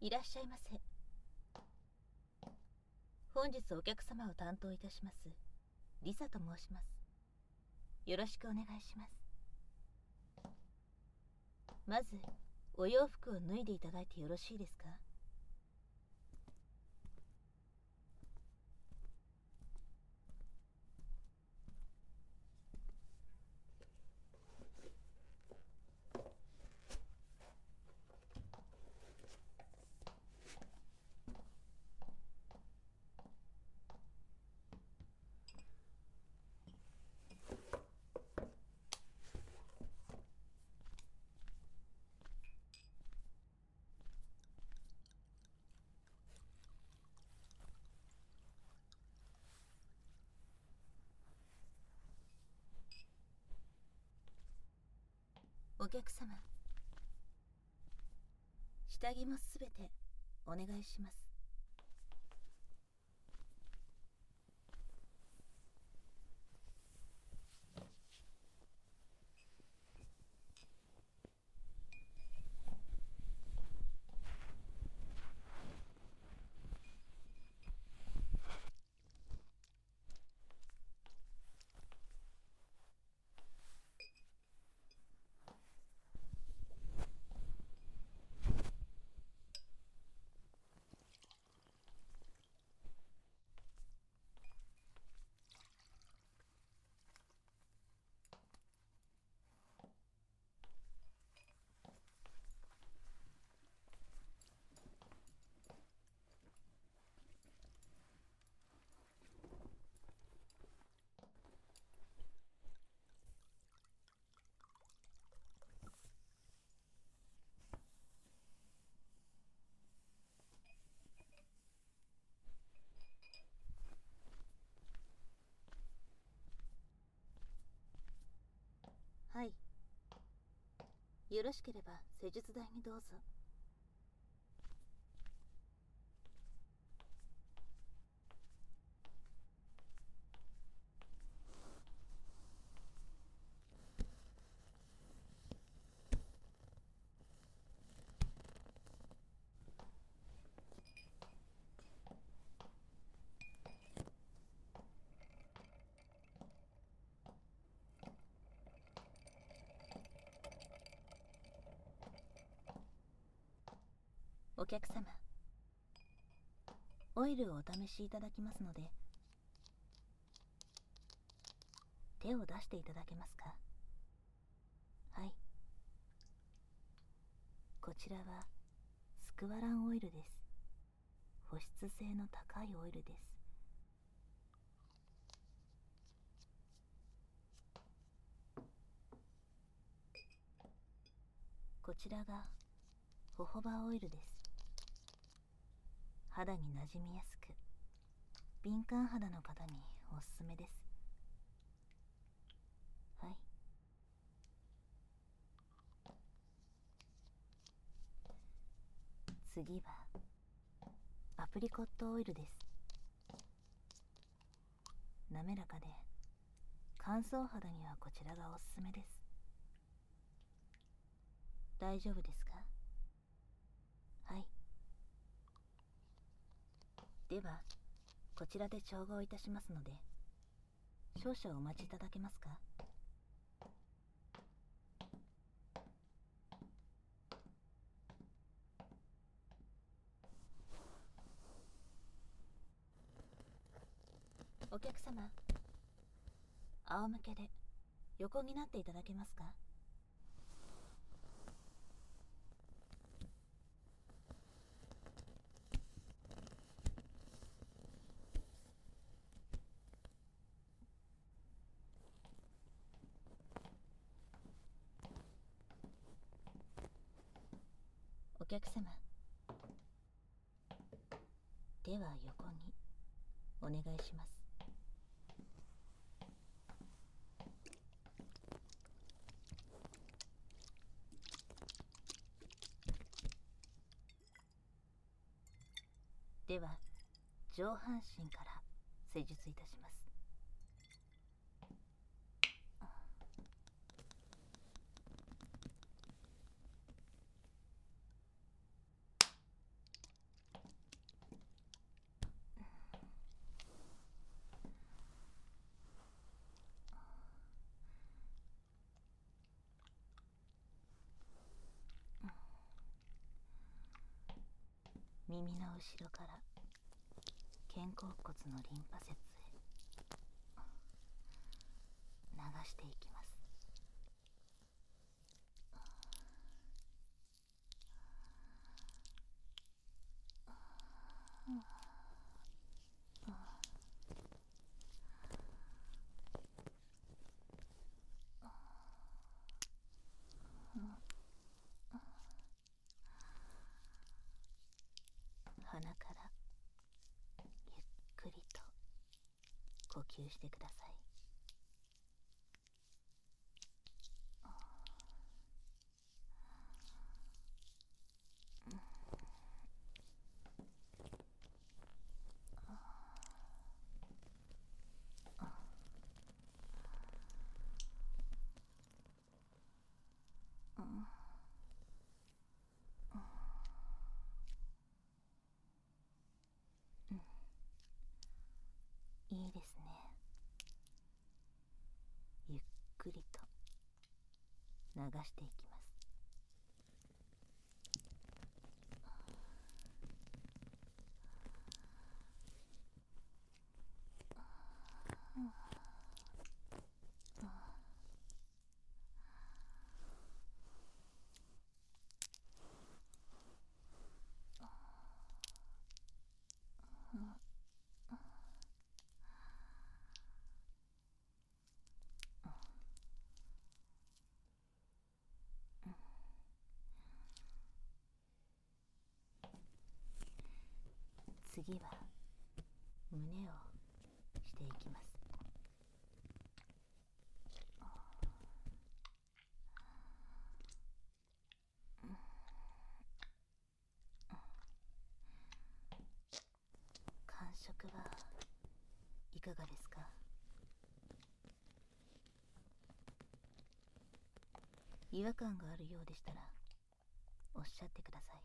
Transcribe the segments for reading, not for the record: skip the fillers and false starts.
いらっしゃいませ。本日お客様を担当いたしますリサと申します。よろしくお願いします。まずお洋服を脱いでいただいてよろしいですか？お客様、下着もすべてお願いします。はい。よろしければ施術台にどうぞ。お客様、オイルをお試しいただきますので、手を出していただけますか？はい。こちらはスクワランオイルです。保湿性の高いオイルです。こちらがホホバオイルです。肌になじみやすく、敏感肌の方におすすめです。はい。次はアプリコットオイルです。滑らかで乾燥肌にはこちらがおすすめです。大丈夫ですか？はい。ではこちらで調合いたしますので、少々お待ちいただけますか？お客様、仰向けで横になっていただけますか？お客様、では横にお願いします。では上半身から施術いたします。 耳の後ろから肩甲骨のリンパ節へ流していきます。鼻からゆっくりと呼吸してください。いいですね。ゆっくりと流していきます。次は胸をしていきます。感触はいかがですか？違和感があるようでしたらおっしゃってください。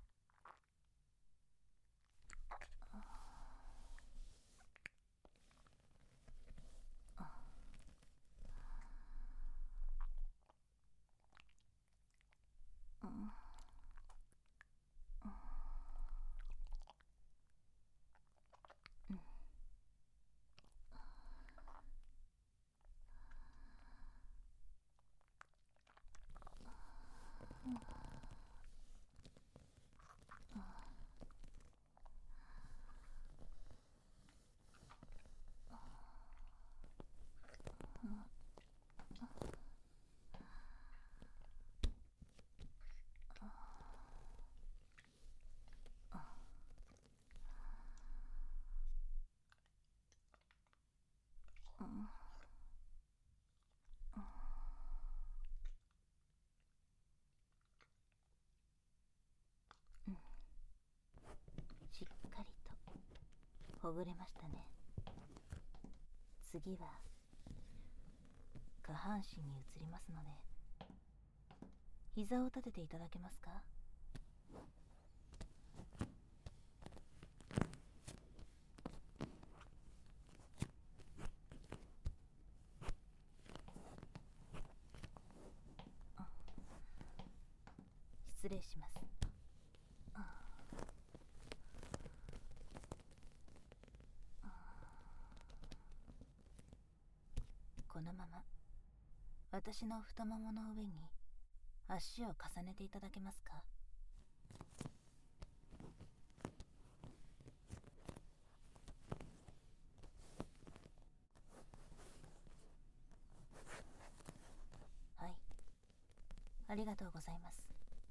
しっかりとほぐれましたね。次は下半身に移りますので、膝を立てていただけますか？失礼します。このまま私の太ももの上に足を重ねていただけますか？はい、ありがとうございます。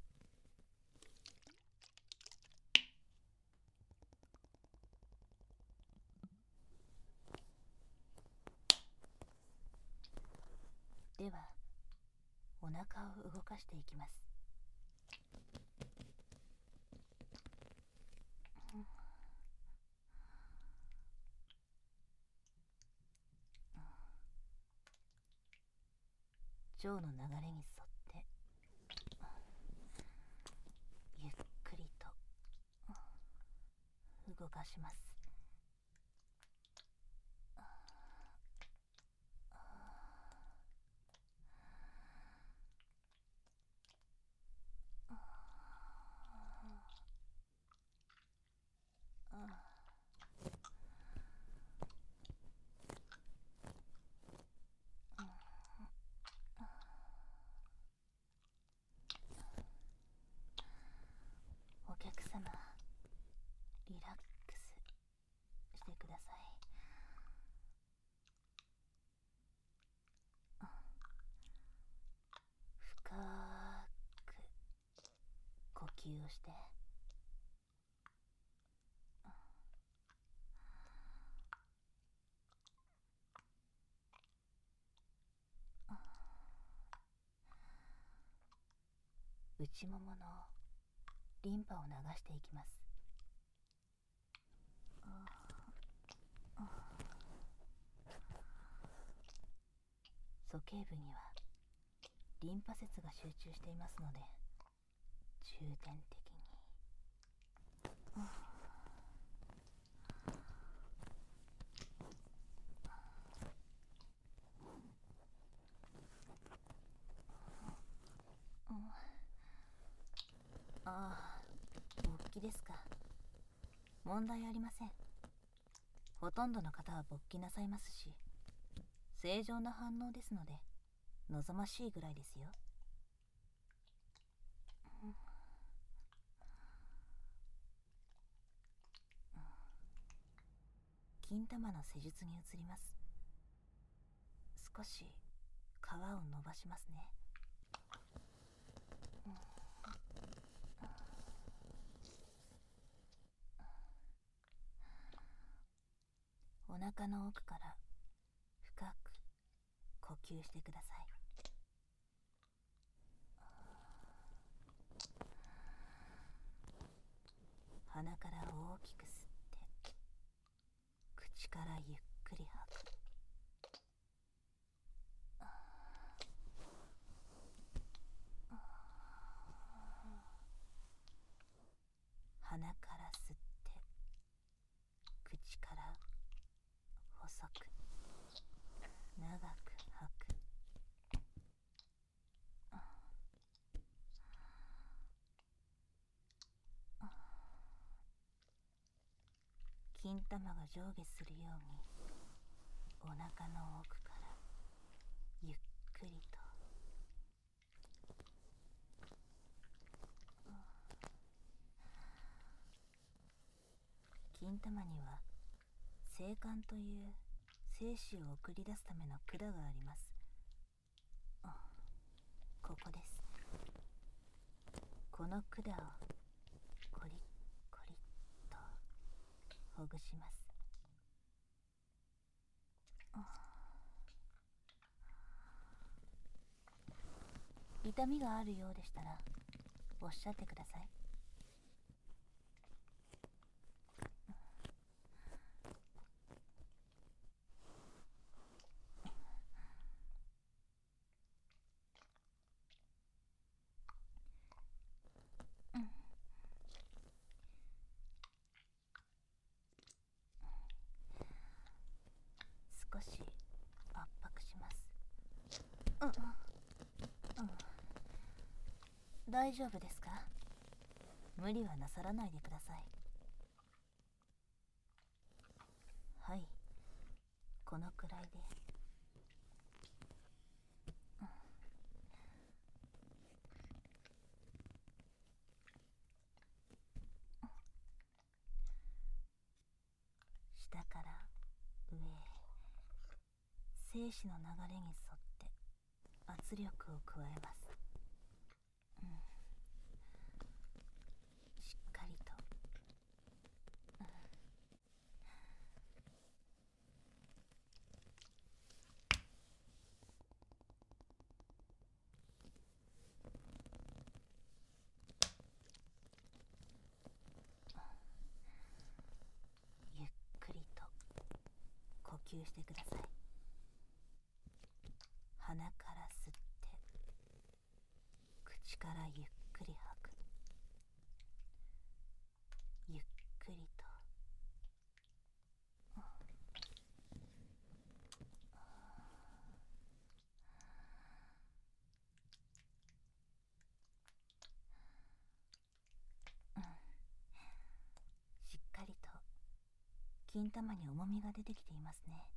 ではお腹を動かしていきます。腸の流れに沿ってゆっくりと動かします。 をして、内もものリンパを流していきます。鼠径部にはリンパ節が集中していますので、重点的に勃起ですか。問題ありません。ほとんどの方は勃起なさいますし、正常な反応ですので望ましいぐらいですよ。金玉の施術に移ります。少し皮を伸ばしますね。お腹の奥から深く呼吸してください。鼻から大きく吸って、口からゆっくり吐く。鼻から吸って、口から細く長く吐く。金玉が上下するようにお腹の奥からゆっくりと。金玉には精管という精子を送り出すための管があります。ここです。この管をコリッコリッとほぐします。痛みがあるようでしたらおっしゃってください。少し圧迫します。大丈夫ですか？無理はなさらないでください。はい、このくらいで。下から上へ精子の流れに沿って圧力を加えます。しっかりと。ゆっくりと呼吸してください。鼻から吸って、口からゆっくり吐く。ゆっくりと。しっかりと金玉に重みが出てきていますね。